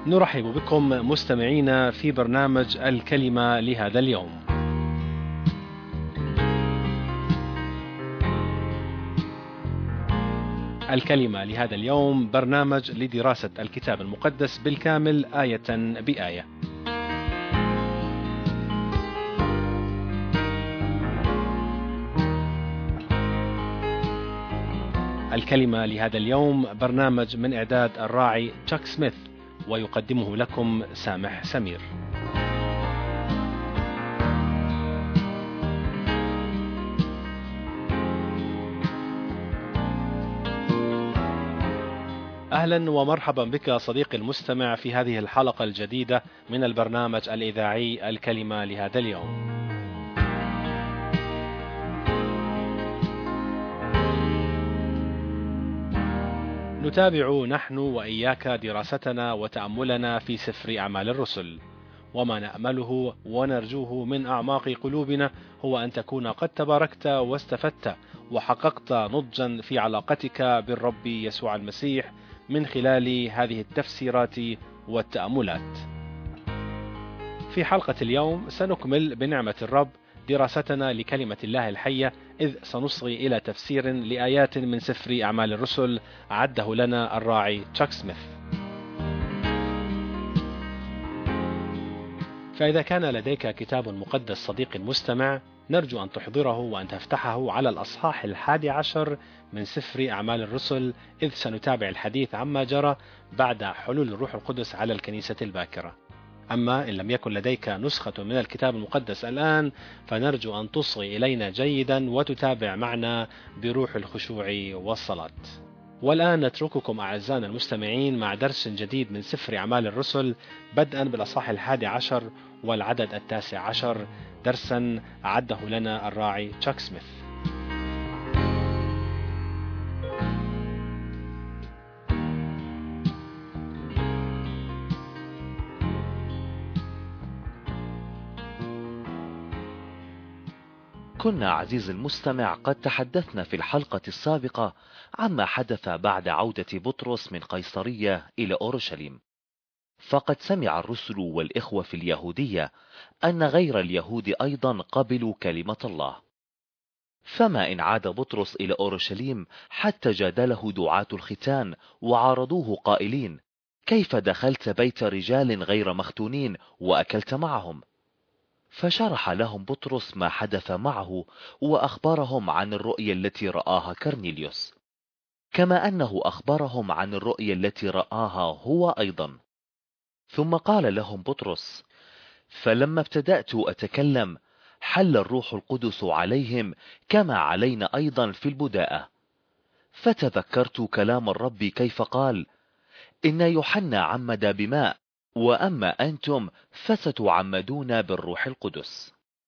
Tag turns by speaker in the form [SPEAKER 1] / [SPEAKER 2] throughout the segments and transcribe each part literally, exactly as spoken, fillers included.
[SPEAKER 1] نرحب بكم مستمعينا في برنامج الكلمة لهذا اليوم. الكلمة لهذا اليوم برنامج لدراسة الكتاب المقدس بالكامل آية بآية. الكلمة لهذا اليوم برنامج من إعداد الراعي تشاك سميث، ويقدمه لكم سامح سمير. أهلا ومرحبا بك صديقي المستمع في هذه الحلقة الجديدة من البرنامج الإذاعي الكلمة لهذا اليوم. نتابع نحن وإياك دراستنا وتأملنا في سفر أعمال الرسل، وما نأمله ونرجوه من أعماق قلوبنا هو أن تكون قد تباركت واستفدت وحققت نضجا في علاقتك بالرب يسوع المسيح من خلال هذه التفسيرات والتأملات. في حلقة اليوم سنكمل بنعمة الرب دراستنا لكلمة الله الحية، إذ سنصغي إلى تفسير لآيات من سفر أعمال الرسل عده لنا الراعي تشاك سميث. فإذا كان لديك كتاب مقدس صديقي المستمع، نرجو أن تحضره وأن تفتحه على الأصحاح الحادي عشر من سفر أعمال الرسل، إذ سنتابع الحديث عما جرى بعد حلول الروح القدس على الكنيسة الباكرة. أما إن لم يكن لديك نسخة من الكتاب المقدس الآن، فنرجو أن تصغي إلينا جيدا وتتابع معنا بروح الخشوع والصلاة. والآن نترككم أعزائنا المستمعين مع درس جديد من سفر أعمال الرسل، بدءا بالأصحاح الحادي عشر والعدد التاسع عشر، درسا أعده لنا الراعي تشاك سميث.
[SPEAKER 2] كنا عزيز المستمع قد تحدثنا في الحلقة السابقة عما حدث بعد عودة بطرس من قيصرية إلى أورشليم. فقد سمع الرسل والإخوة في اليهودية أن غير اليهود أيضا قبلوا كلمة الله. فما إن عاد بطرس إلى أورشليم حتى جادله دعاة الختان وعارضوه قائلين: كيف دخلت بيت رجال غير مختونين وأكلت معهم؟ فشرح لهم بطرس ما حدث معه وأخبرهم عن الرؤيا التي رآها كرنيليوس، كما أنه أخبرهم عن الرؤيا التي رآها هو أيضا. ثم قال لهم بطرس: فلما ابتدأت أتكلم حل الروح القدس عليهم كما علينا أيضا في البداءة. فتذكرت كلام الرب كيف قال: إن يوحنا عمد بماء، وأما أنتم فستعمدون بالروح القدس.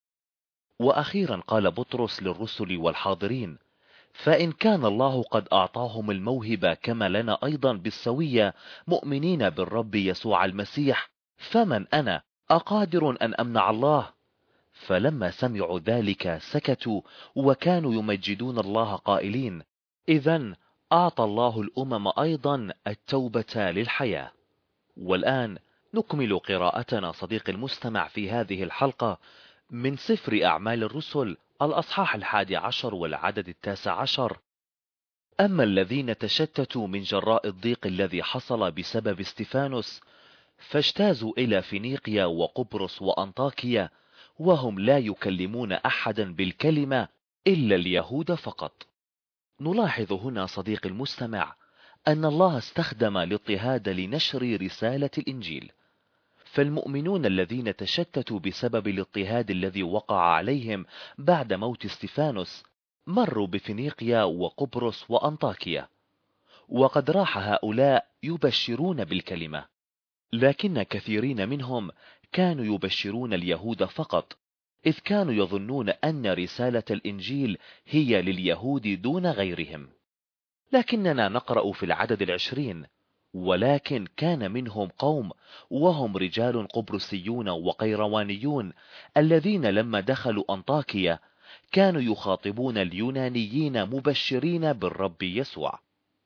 [SPEAKER 2] وأخيرا قال بطرس للرسل والحاضرين: فإن كان الله قد أعطاهم الموهبة كما لنا أيضا بالسوية مؤمنين بالرب يسوع المسيح، فمن أنا أقادر أن أمنع الله؟ فلما سمعوا ذلك سكتوا وكانوا يمجدون الله قائلين: إذن أعطى الله الأمم أيضا التوبة للحياة. والآن نكمل قراءتنا صديق المستمع في هذه الحلقة من سفر أعمال الرسل الأصحاح الحادي عشر والعدد التاسع عشر. أما الذين تشتتوا من جراء الضيق الذي حصل بسبب استفانوس فاجتازوا إلى فينيقيا وقبرص وأنطاكيا، وهم لا يكلمون أحدا بالكلمة إلا اليهود فقط. نلاحظ هنا صديق المستمع أن الله استخدم الاضطهاد لنشر رسالة الإنجيل. فالمؤمنون الذين تشتتوا بسبب الاضطهاد الذي وقع عليهم بعد موت استفانوس مروا بفينيقيا وقبرص وأنطاكيا، وقد راح هؤلاء يبشرون بالكلمة، لكن كثيرين منهم كانوا يبشرون اليهود فقط، إذ كانوا يظنون أن رسالة الإنجيل هي لليهود دون غيرهم. لكننا نقرأ في العدد العشرين: ولكن كان منهم قوم وهم رجال قبرصيون وقيروانيون الذين لما دخلوا أنطاكيا كانوا يخاطبون اليونانيين مبشرين بالرب يسوع.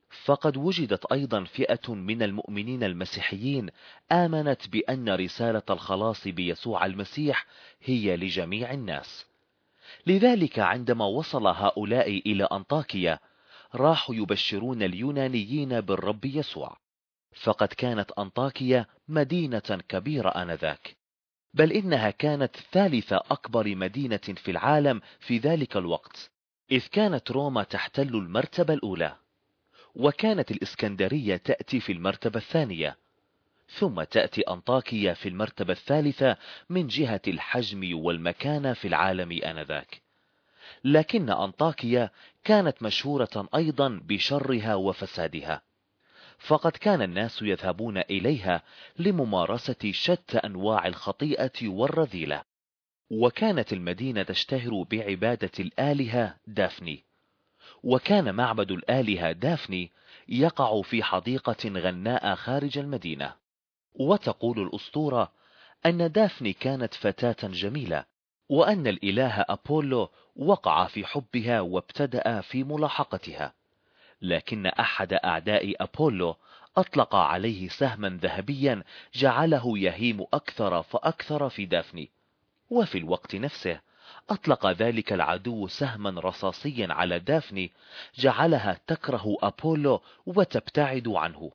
[SPEAKER 2] فقد وجدت أيضا فئة من المؤمنين المسيحيين آمنت بأن رسالة الخلاص بيسوع المسيح هي لجميع الناس. لذلك عندما وصل هؤلاء إلى أنطاكيا راحوا يبشرون اليونانيين بالرب يسوع، فقد كانت أنطاكيا مدينة كبيرة آنذاك، بل إنها كانت ثالث أكبر مدينة في العالم في ذلك الوقت، إذ كانت روما تحتل المرتبة الأولى، وكانت الإسكندرية تأتي في المرتبة الثانية، ثم تأتي أنطاكيا في المرتبة الثالثة من جهة الحجم والمكانة في العالم آنذاك. لكن أنطاكيا كانت مشهورة أيضا بشرها وفسادها، فقد كان الناس يذهبون إليها لممارسة شتى أنواع الخطيئة والرذيلة، وكانت المدينة تشتهر بعبادة الآلهة دافني، وكان معبد الآلهة دافني يقع في حديقة غناء خارج المدينة. وتقول الأسطورة أن دافني كانت فتاة جميلة، وأن الإله أبولو وقع في حبها وابتدأ في ملاحقتها، لكن أحد أعداء أبولو أطلق عليه سهما ذهبيا جعله يهيم أكثر فأكثر في دافني، وفي الوقت نفسه أطلق ذلك العدو سهما رصاصيا على دافني جعلها تكره أبولو وتبتعد عنه.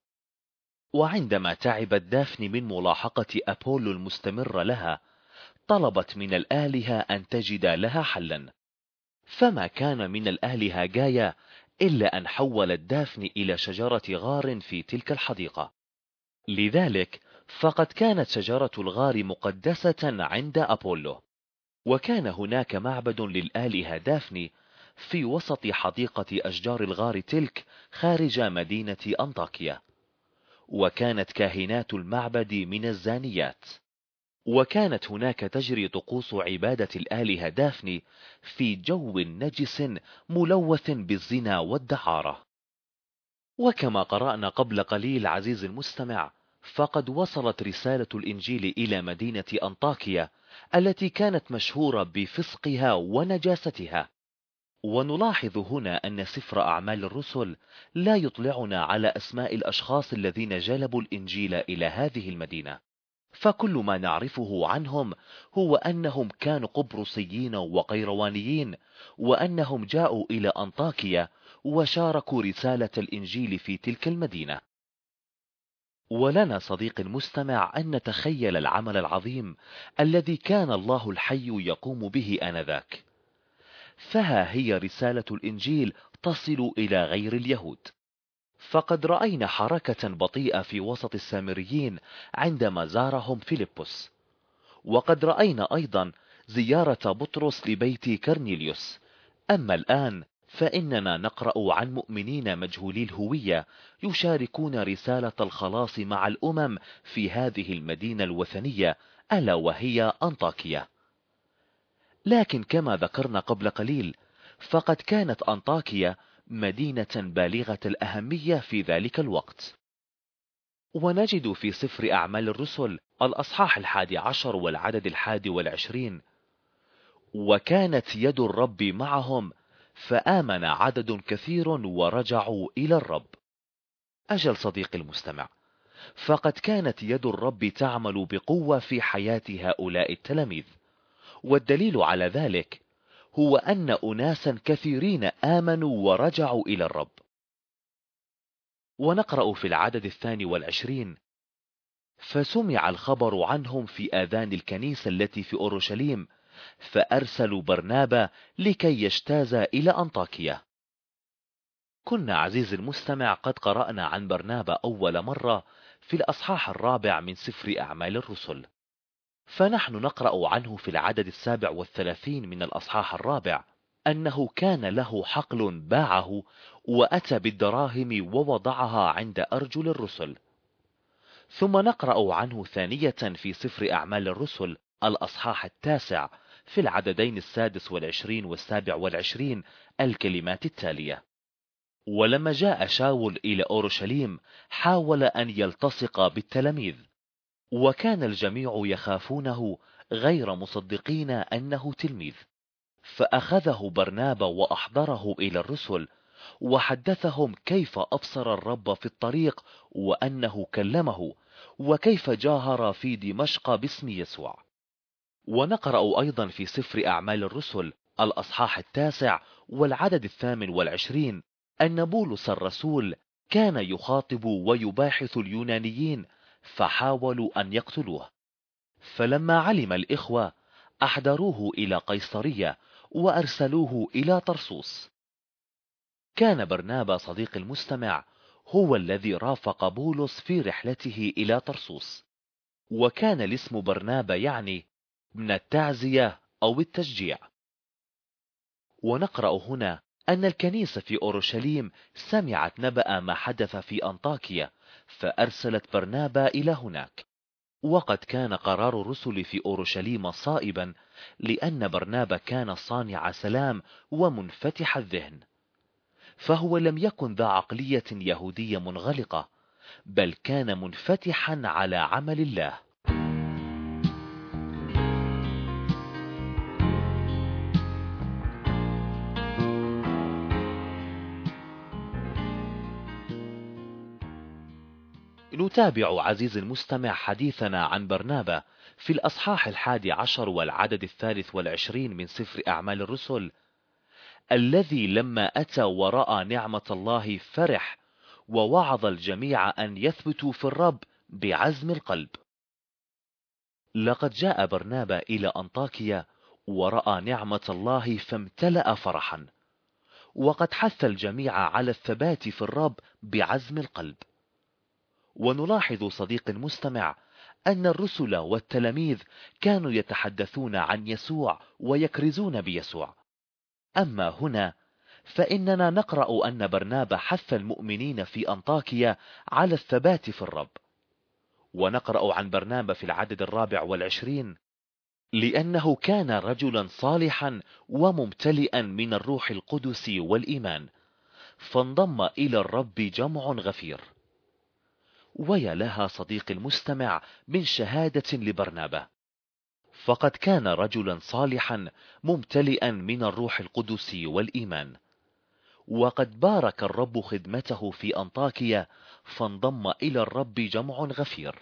[SPEAKER 2] وعندما تعبت دافني من ملاحقة أبولو المستمر لها طلبت من الآلهة أن تجد لها حلا، فما كان من الآلهة جاية إلا أن حولت دافني إلى شجرة غار في تلك الحديقة. لذلك فقد كانت شجرة الغار مقدسة عند أبولو، وكان هناك معبد للآلهة دافني في وسط حديقة أشجار الغار تلك خارج مدينة أنطاكيا، وكانت كاهنات المعبد من الزانيات، وكانت هناك تجري طقوس عبادة الآلهة دافني في جو نجس ملوث بالزنا والدعارة. وكما قرأنا قبل قليل عزيز المستمع، فقد وصلت رسالة الإنجيل إلى مدينة أنطاكيا التي كانت مشهورة بفسقها ونجاستها. ونلاحظ هنا أن سفر أعمال الرسل لا يطلعنا على أسماء الأشخاص الذين جلبوا الإنجيل إلى هذه المدينة، فكل ما نعرفه عنهم هو أنهم كانوا قبرصيين وقيروانيين، وأنهم جاءوا إلى أنطاكيا وشاركوا رسالة الإنجيل في تلك المدينة. ولنا صديق المستمع أن نتخيل العمل العظيم الذي كان الله الحي يقوم به آنذاك، فها هي رسالة الإنجيل تصل إلى غير اليهود. فقد رأينا حركة بطيئة في وسط السامريين عندما زارهم فيلبس، وقد رأينا أيضا زيارة بطرس لبيت كرنيليوس. أما الآن فإننا نقرأ عن مؤمنين مجهولي الهوية يشاركون رسالة الخلاص مع الأمم في هذه المدينة الوثنية ألا وهي أنطاكيا. لكن كما ذكرنا قبل قليل فقد كانت أنطاكيا مدينة بالغة الأهمية في ذلك الوقت. ونجد في سفر أعمال الرسل الأصحاح الحادي عشر والعدد الحادي والعشرين: وكانت يد الرب معهم فآمن عدد كثير ورجعوا إلى الرب. أجل صديقي المستمع، فقد كانت يد الرب تعمل بقوة في حياة هؤلاء التلاميذ، والدليل على ذلك هو أن أناسا كثيرين آمنوا ورجعوا إلى الرب. ونقرأ في العدد الثاني والعشرين: فسمع الخبر عنهم في آذان الكنيسة التي في أورشليم، فأرسلوا برنابا لكي يجتاز إلى أنطاكيا. كنا عزيز المستمع قد قرأنا عن برنابا أول مرة في الأصحاح الرابع من سفر أعمال الرسل، فنحن نقرأ عنه في العدد السابع والثلاثين من الأصحاح الرابع أنه كان له حقل باعه وأتى بالدراهم ووضعها عند أرجل الرسل. ثم نقرأ عنه ثانية في سفر أعمال الرسل الأصحاح التاسع في العددين السادس والعشرين والسابع والعشرين الكلمات التالية: ولما جاء شاول إلى أورشليم حاول أن يلتصق بالتلاميذ، وكان الجميع يخافونه غير مصدقين أنه تلميذ، فأخذه برنابا وأحضره إلى الرسل، وحدثهم كيف أبصر الرب في الطريق وأنه كلمه، وكيف جاهر في دمشق باسم يسوع. ونقرأ أيضا في سفر أعمال الرسل الأصحاح التاسع والعدد الثامن والعشرين أن بولس الرسول كان يخاطب ويباحث اليونانيين فحاولوا أن يقتلوه، فلما علم الإخوة أحضروه إلى قيصرية وأرسلوه إلى طرسوس. كان برنابا صديق المستمع هو الذي رافق بولس في رحلته إلى طرسوس، وكان الاسم برنابا يعني من التعزية أو التشجيع. ونقرأ هنا أن الكنيسة في أورشليم سمعت نبأ ما حدث في أنطاكيا فأرسلت برنابا إلى هناك. وقد كان قرار الرسل في أورشليم صائبا، لأن برنابا كان صانع سلام ومنفتح الذهن، فهو لم يكن ذا عقلية يهودية منغلقة، بل كان منفتحا على عمل الله. نتابع عزيز المستمع حديثنا عن برنابا في الأصحاح الحادي عشر والعدد الثالث والعشرين من سفر أعمال الرسل، الذي لما أتى ورأى نعمة الله فرح، ووعظ الجميع أن يثبتوا في الرب بعزم القلب. لقد جاء برنابا إلى أنطاكيا ورأى نعمة الله فامتلأ فرحا، وقد حث الجميع على الثبات في الرب بعزم القلب. ونلاحظ صديق المستمع أن الرسل والتلاميذ كانوا يتحدثون عن يسوع ويكرزون بيسوع، أما هنا فإننا نقرأ أن برنابا حث المؤمنين في أنطاكيا على الثبات في الرب. ونقرأ عن برنابا في العدد الرابع والعشرين: لأنه كان رجلا صالحا وممتلئا من الروح القدس والإيمان، فانضم إلى الرب جمع غفير. ويا لها صديق المستمع من شهادة لبرنابا، فقد كان رجلا صالحا ممتلئا من الروح القدس والإيمان، وقد بارك الرب خدمته في أنطاكيا فانضم إلى الرب جمع غفير.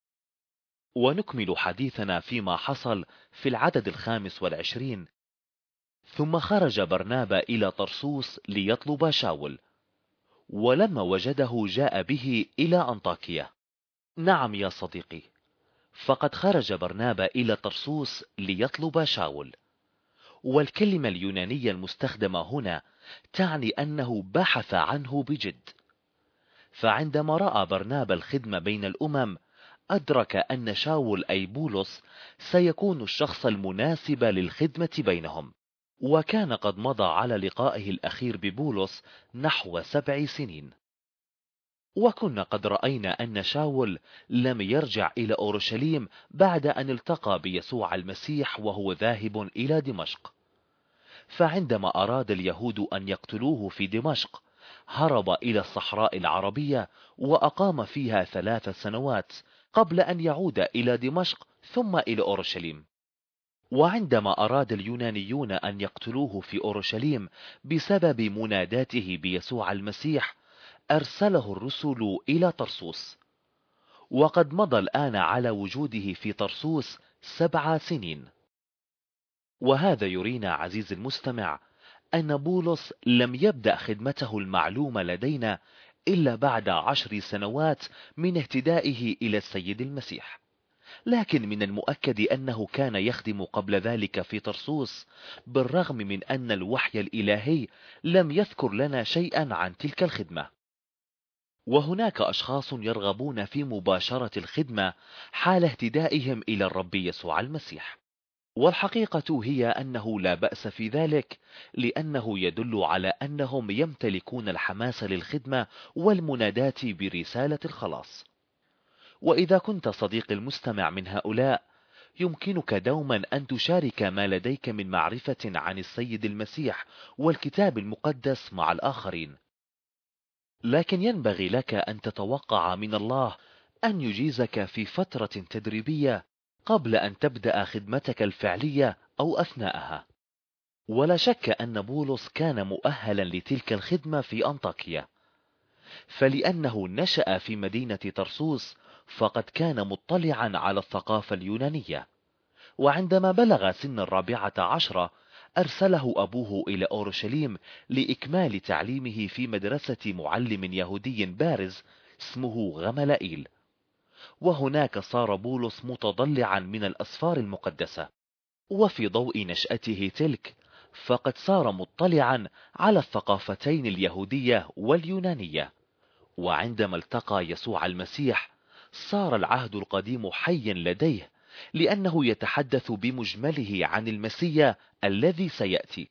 [SPEAKER 2] ونكمل حديثنا فيما حصل في العدد الخامس والعشرين: ثم خرج برنابا إلى طرسوس ليطلب شاول، ولما وجده جاء به إلى أنطاكيا. نعم يا صديقي، فقد خرج برنابا إلى طرسوس ليطلب شاول، والكلمة اليونانية المستخدمة هنا تعني أنه بحث عنه بجد. فعندما رأى برنابا الخدمة بين الأمم أدرك أن شاول أي بولس سيكون الشخص المناسب للخدمة بينهم، وكان قد مضى على لقائه الأخير ببولس نحو سبع سنين. وكنا قد رأينا أن شاول لم يرجع إلى أورشليم بعد أن التقى بيسوع المسيح وهو ذاهب إلى دمشق، فعندما أراد اليهود أن يقتلوه في دمشق هرب إلى الصحراء العربية وأقام فيها ثلاث سنوات قبل أن يعود إلى دمشق ثم إلى أورشليم. وعندما أراد اليونانيون أن يقتلوه في أورشليم بسبب مناداته بيسوع المسيح أرسله الرسل إلى طرسوس، وقد مضى الآن على وجوده في طرسوس سبع سنين. وهذا يرينا عزيز المستمع أن بولس لم يبدأ خدمته المعلومة لدينا إلا بعد عشر سنوات من اهتدائه إلى السيد المسيح، لكن من المؤكد أنه كان يخدم قبل ذلك في طرسوس، بالرغم من أن الوحي الإلهي لم يذكر لنا شيئا عن تلك الخدمة. وهناك أشخاص يرغبون في مباشرة الخدمة حال اهتدائهم إلى الرب يسوع المسيح، والحقيقة هي أنه لا بأس في ذلك، لأنه يدل على أنهم يمتلكون الحماس للخدمة والمناداة برسالة الخلاص. وإذا كنت صديق المستمع من هؤلاء، يمكنك دوما أن تشارك ما لديك من معرفة عن السيد المسيح والكتاب المقدس مع الآخرين، لكن ينبغي لك أن تتوقع من الله أن يجيزك في فترة تدريبية قبل أن تبدأ خدمتك الفعلية أو أثناءها. ولا شك أن بولس كان مؤهلا لتلك الخدمة في أنطاكيا، فلأنه نشأ في مدينة طرسوس فقد كان مطلعا على الثقافة اليونانية. وعندما بلغ سن الرابعة عشرة أرسله أبوه إلى أورشليم لإكمال تعليمه في مدرسة معلم يهودي بارز اسمه غملائيل، وهناك صار بولس متضلعا من الأسفار المقدسة. وفي ضوء نشأته تلك فقد صار مطلعا على الثقافتين اليهودية واليونانية. وعندما التقى يسوع المسيح صار العهد القديم حيا لديه، لأنه يتحدث بمجمله عن المسيا الذي سيأتي.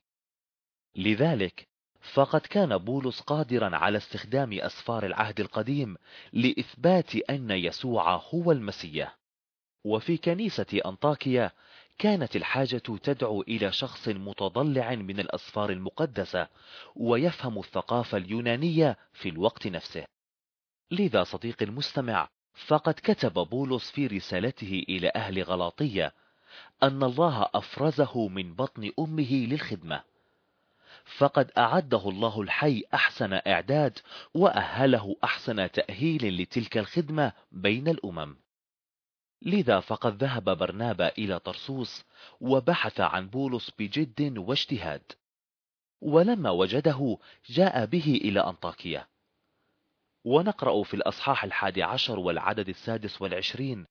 [SPEAKER 2] لذلك فقد كان بولس قادرا على استخدام أسفار العهد القديم لإثبات أن يسوع هو المسيا. وفي كنيسة أنطاكيا كانت الحاجة تدعو إلى شخص متضلع من الأسفار المقدسة ويفهم الثقافة اليونانية في الوقت نفسه. لذا صديقي المستمع، فقد كتب بولس في رسالته إلى أهل غلاطية أن الله أفرزه من بطن أمه للخدمة، فقد أعده الله الحي أحسن إعداد وأهله أحسن تأهيل لتلك الخدمة بين الأمم. لذا فقد ذهب برنابا إلى طرسوس وبحث عن بولس بجد واجتهاد، ولما وجده جاء به إلى أنطاكيا. ونقرأ في الأصحاح الحادي عشر والعدد السادس والعشرين: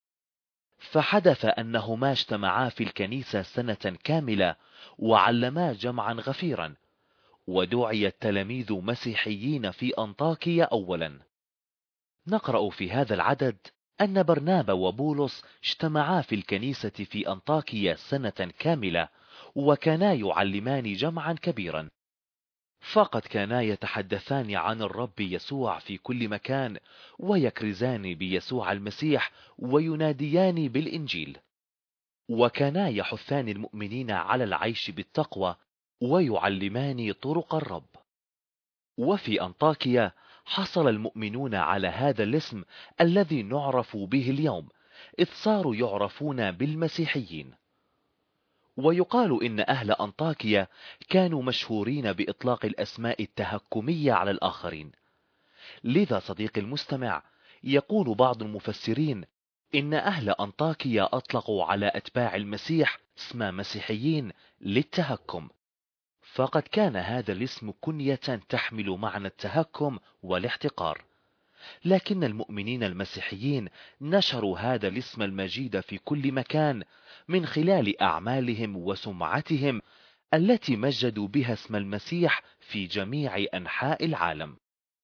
[SPEAKER 2] فحدث أنهما اجتمعا في الكنيسة سنة كاملة وعلما جمعا غفيرا، ودعي التلاميذ مسيحيين في أنطاكيا أولا. نقرأ في هذا العدد أن برنابا وبولس اجتمعا في الكنيسة في أنطاكيا سنة كاملة وكانا يعلمان جمعا كبيرا، فقد كانا يتحدثان عن الرب يسوع في كل مكان ويكرزان بيسوع المسيح ويناديان بالإنجيل، وكانا يحثان المؤمنين على العيش بالتقوى ويعلمان طرق الرب. وفي أنطاكيا حصل المؤمنون على هذا الاسم الذي نعرف به اليوم، إذ صاروا يعرفون بالمسيحيين. ويقال إن أهل أنطاكيا كانوا مشهورين بإطلاق الأسماء التهكمية على الآخرين. لذا صديقي المستمع، يقول بعض المفسرين إن أهل أنطاكيا أطلقوا على أتباع المسيح اسم مسيحيين للتهكم، فقد كان هذا الاسم كنية تحمل معنى التهكم والاحتقار. لكن المؤمنين المسيحيين نشروا هذا الاسم المجيد في كل مكان من خلال أعمالهم وسمعتهم التي مجدوا بها اسم المسيح في جميع أنحاء العالم.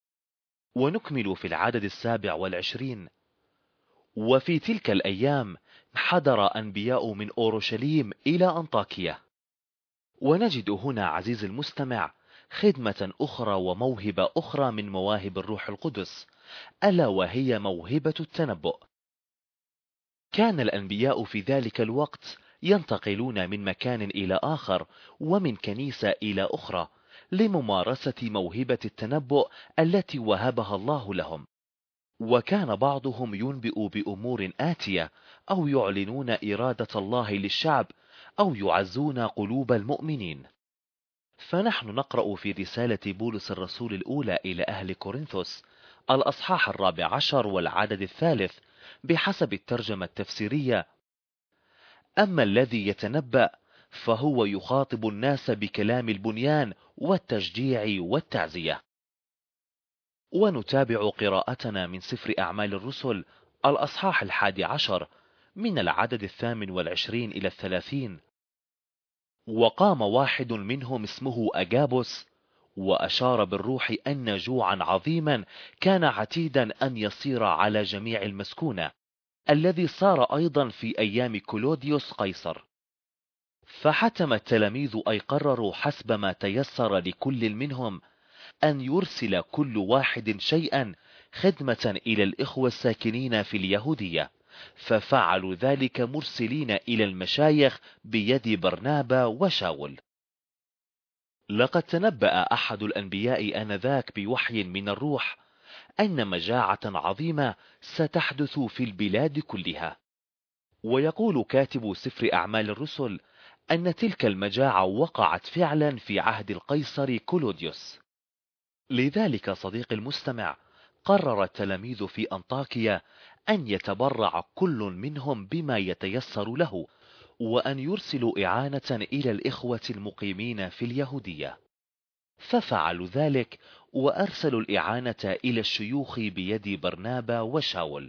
[SPEAKER 2] ونكمل في العدد السابع والعشرين: وفي تلك الأيام حضر أنبياء من أورشليم إلى أنطاكيا. ونجد هنا عزيز المستمع خدمة أخرى وموهبة أخرى من مواهب الروح القدس، ألا وهي موهبة التنبؤ. كان الأنبياء في ذلك الوقت ينتقلون من مكان إلى آخر ومن كنيسة إلى أخرى لممارسة موهبة التنبؤ التي وهبها الله لهم، وكان بعضهم ينبئ بأمور آتية أو يعلنون إرادة الله للشعب أو يعزون قلوب المؤمنين. فنحن نقرأ في رسالة بولس الرسول الأولى إلى أهل كورنثوس الأصحاح الرابع عشر والعدد الثالث بحسب الترجمة التفسيرية: أما الذي يتنبأ فهو يخاطب الناس بكلام البنيان والتشجيع والتعزية. ونتابع قراءتنا من سفر أعمال الرسل الأصحاح الحادي عشر من العدد الثامن والعشرين إلى الثلاثين: وقام واحد منهم اسمه أجابوس وأشار بالروح أن جوعا عظيما كان عتيدا أن يصير على جميع المسكونة، الذي صار أيضا في أيام كلوديوس قيصر. فحتم التلاميذ أي قرروا حسب ما تيسر لكل منهم أن يرسل كل واحد شيئا خدمة إلى الإخوة الساكنين في اليهودية، ففعلوا ذلك مرسلين إلى المشايخ بيد برنابا وشاول. لقد تنبأ أحد الأنبياء آنذاك بوحي من الروح أن مجاعة عظيمة ستحدث في البلاد كلها، ويقول كاتب سفر أعمال الرسل أن تلك المجاعة وقعت فعلا في عهد القيصر كلوديوس. لذلك صديق المستمع، قرر التلاميذ في أنطاكيا أن يتبرع كل منهم بما يتيسر له، وأن يرسلوا إعانة إلى الإخوة المقيمين في اليهودية. ففعلوا ذلك، وأرسلوا الإعانة إلى الشيوخ بيد برنابا وشاول.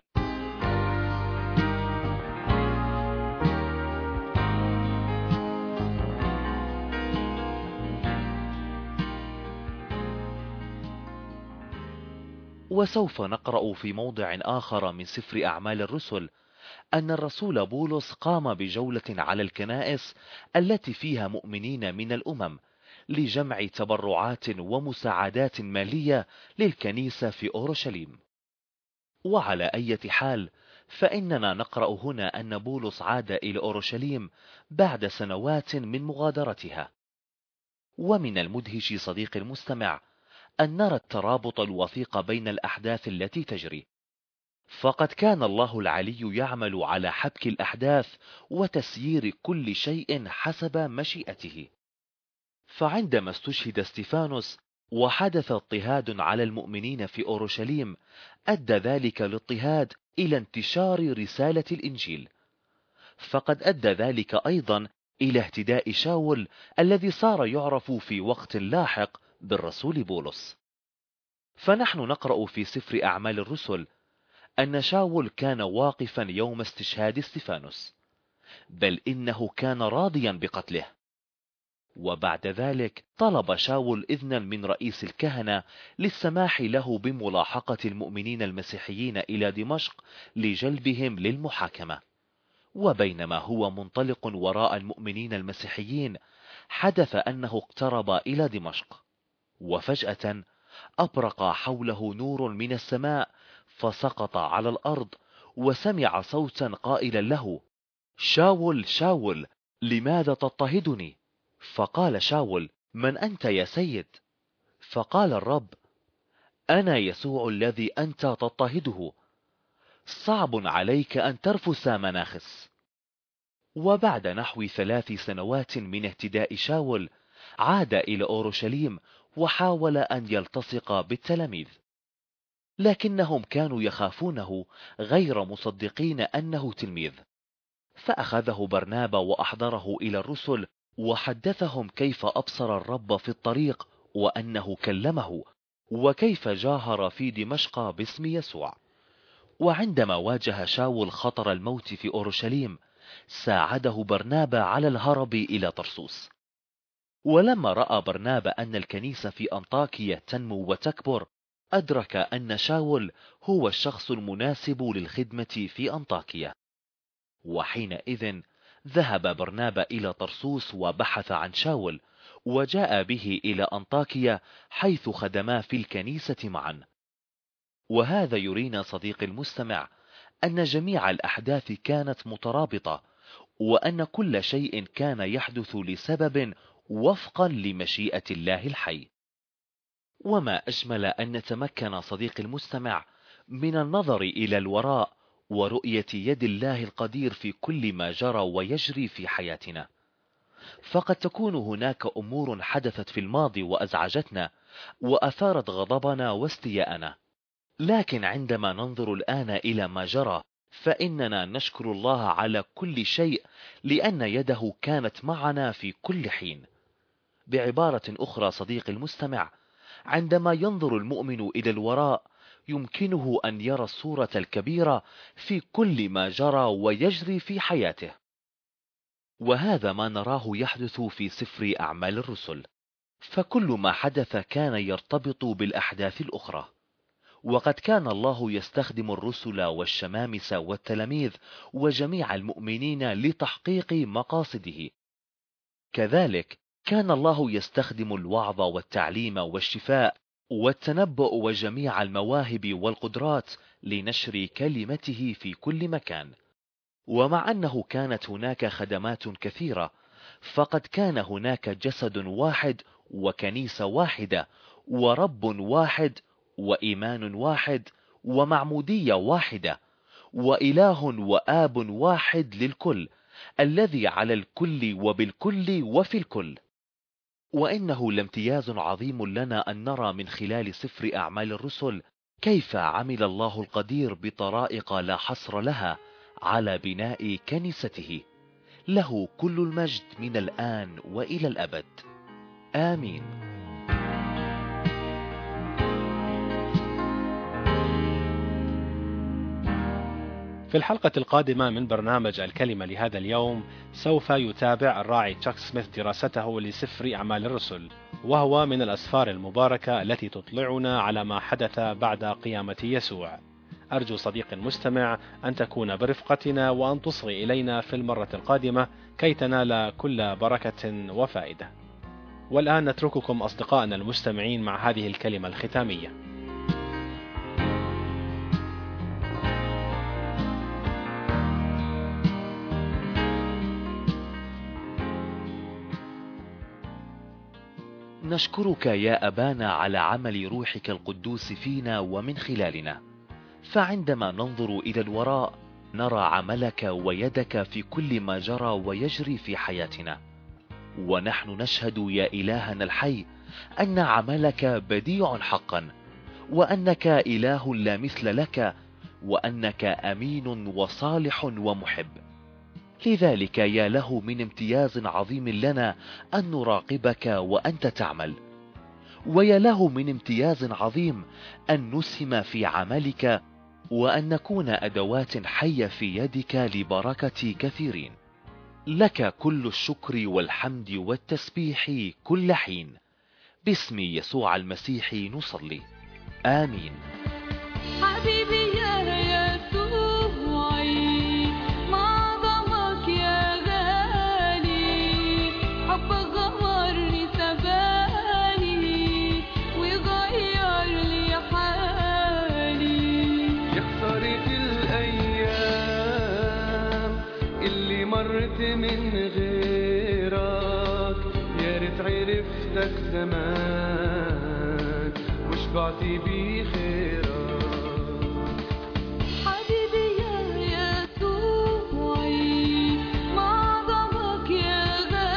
[SPEAKER 2] وسوف نقرأ في موضع آخر من سفر أعمال الرسل أن الرسول بولس قام بجولة على الكنائس التي فيها مؤمنين من الأمم لجمع تبرعات ومساعدات مالية للكنيسة في أورشليم. وعلى أي حال، فإننا نقرأ هنا أن بولس عاد إلى أورشليم بعد سنوات من مغادرتها. ومن المدهش صديق المستمع أن نرى الترابط الوثيق بين الأحداث التي تجري، فقد كان الله العلي يعمل على حبك الأحداث وتسيير كل شيء حسب مشيئته. فعندما استشهد استيفانوس وحدث اضطهاد على المؤمنين في أورشليم، أدى ذلك الاضطهاد إلى انتشار رسالة الإنجيل، فقد أدى ذلك أيضا إلى اهتداء شاول الذي صار يعرف في وقت لاحق بالرسول بولس. فنحن نقرأ في سفر أعمال الرسل أن شاول كان واقفا يوم استشهاد استيفانوس، بل إنه كان راضيا بقتله. وبعد ذلك طلب شاول إذنا من رئيس الكهنة للسماح له بملاحقة المؤمنين المسيحيين إلى دمشق لجلبهم للمحاكمة. وبينما هو منطلق وراء المؤمنين المسيحيين، حدث أنه اقترب إلى دمشق، وفجأة أبرق حوله نور من السماء فسقط على الأرض، وسمع صوتا قائلا له: شاول شاول، لماذا تضطهدني؟ فقال شاول: من أنت يا سيد؟ فقال الرب: أنا يسوع الذي أنت تضطهده، صعب عليك أن ترفس مناخس. وبعد نحو ثلاث سنوات من اهتداء شاول، عاد إلى أورشليم وحاول أن يلتصق بالتلاميذ، لكنهم كانوا يخافونه غير مصدقين أنه تلميذ. فأخذه برنابا وأحضره إلى الرسل، وحدثهم كيف أبصر الرب في الطريق، وأنه كلمه، وكيف جاهر في دمشق باسم يسوع. وعندما واجه شاول خطر الموت في أورشليم، ساعده برنابا على الهرب إلى طرسوس. ولما رأى برنابا أن الكنيسة في أنطاكية تنمو وتكبر، أدرك أن شاول هو الشخص المناسب للخدمة في أنطاكية. وحينئذ ذهب برنابا إلى طرسوس وبحث عن شاول، وجاء به إلى أنطاكية حيث خدما في الكنيسة معا. وهذا يرينا صديق المستمع أن جميع الأحداث كانت مترابطة، وأن كل شيء كان يحدث لسبب وفقا لمشيئة الله الحي. وما أجمل أن نتمكن صديق المستمع من النظر إلى الوراء ورؤية يد الله القدير في كل ما جرى ويجري في حياتنا. فقد تكون هناك أمور حدثت في الماضي وأزعجتنا وأثارت غضبنا واستياءنا، لكن عندما ننظر الآن إلى ما جرى، فإننا نشكر الله على كل شيء، لأن يده كانت معنا في كل حين. بعبارة أخرى صديق المستمع، عندما ينظر المؤمن إلى الوراء، يمكنه أن يرى الصورة الكبيرة في كل ما جرى ويجري في حياته. وهذا ما نراه يحدث في سفر أعمال الرسل، فكل ما حدث كان يرتبط بالأحداث الأخرى. وقد كان الله يستخدم الرسل والشمامس والتلاميذ وجميع المؤمنين لتحقيق مقاصده. كذلك كان الله يستخدم الوعظ والتعليم والشفاء والتنبؤ وجميع المواهب والقدرات لنشر كلمته في كل مكان. ومع أنه كانت هناك خدمات كثيرة، فقد كان هناك جسد واحد وكنيسة واحدة ورب واحد وإيمان واحد ومعمودية واحدة، وإله وآب واحد للكل، الذي على الكل وبالكل وفي الكل. وإنه لامتياز عظيم لنا أن نرى من خلال سفر أعمال الرسل كيف عمل الله القدير بطرائق لا حصر لها على بناء كنيسته. له كل المجد من الآن وإلى الأبد، آمين.
[SPEAKER 1] في الحلقة القادمة من برنامج الكلمة لهذا اليوم سوف يتابع الراعي تشاك سميث دراسته لسفر أعمال الرسل، وهو من الأسفار المباركة التي تطلعنا على ما حدث بعد قيامة يسوع. أرجو صديق مستمع أن تكون برفقتنا وأن تصغي إلينا في المرة القادمة كي تنال كل بركة وفائدة. والآن نترككم أصدقائنا المستمعين مع هذه الكلمة الختامية.
[SPEAKER 2] نشكرك يا أبانا على عمل روحك القدوس فينا ومن خلالنا، فعندما ننظر إلى الوراء نرى عملك ويدك في كل ما جرى ويجري في حياتنا، ونحن نشهد يا إلهنا الحي أن عملك بديع حقا، وأنك إله لا مثل لك، وأنك أمين وصالح ومحب. لذلك يا له من امتياز عظيم لنا أن نراقبك وأنت تعمل، ويا له من امتياز عظيم أن نسهم في عملك وأن نكون أدوات حية في يدك لبركة كثيرين. لك كل الشكر والحمد والتسبيح كل حين، باسم يسوع المسيح نصلي، آمين.
[SPEAKER 3] حبيبي يا يسوعي، ما ضمك يا غالي، حبك غمرني سباني وغير لي حالي.
[SPEAKER 4] يا خسارة الأيام اللي مرت من غيرك، يا ريت عرفتك زمان وشبعت بخيرك.
[SPEAKER 3] حبيبي يا يسوعي، ما ضمك يا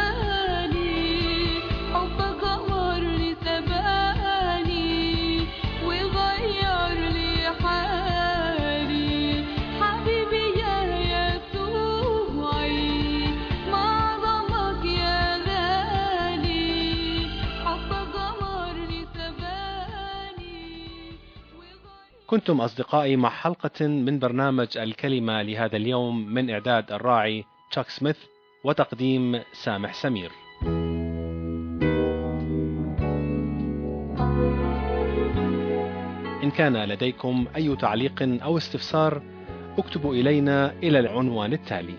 [SPEAKER 3] غالي، حبك غمرني سباني وغير لي حالي. حبيبي يا يسوعي، ما ضمك يا غالي، حبك غمرني سباني وغير.
[SPEAKER 1] كنتم أصدقائي مع حلقة من برنامج الكلمة لهذا اليوم من إعداد الراعي تشاك سميث وتقديم سامح سمير. إن كان لديكم أي تعليق أو استفسار اكتبوا إلينا إلى العنوان التالي: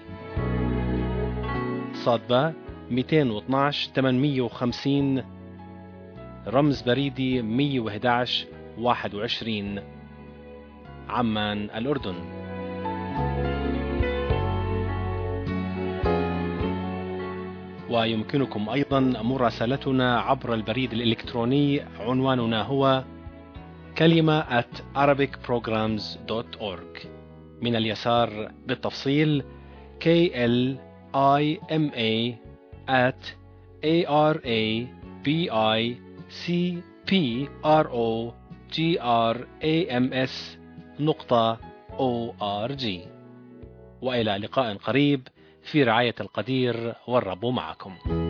[SPEAKER 1] صادبة مئتين واثناشر ثمانمئة وخمسين، رمز بريدي مئة وأحد عشر واحد وعشرين، عمان الأردن. ويمكنكم أيضا مراسلتنا عبر البريد الإلكتروني، عنواننا هو كلمة at arabic programs dot org. من اليسار بالتفصيل K L I M A at A R A B I C P R O G R A M S نقطة O R G. وإلى لقاء قريب في رعاية القدير، والرب معكم.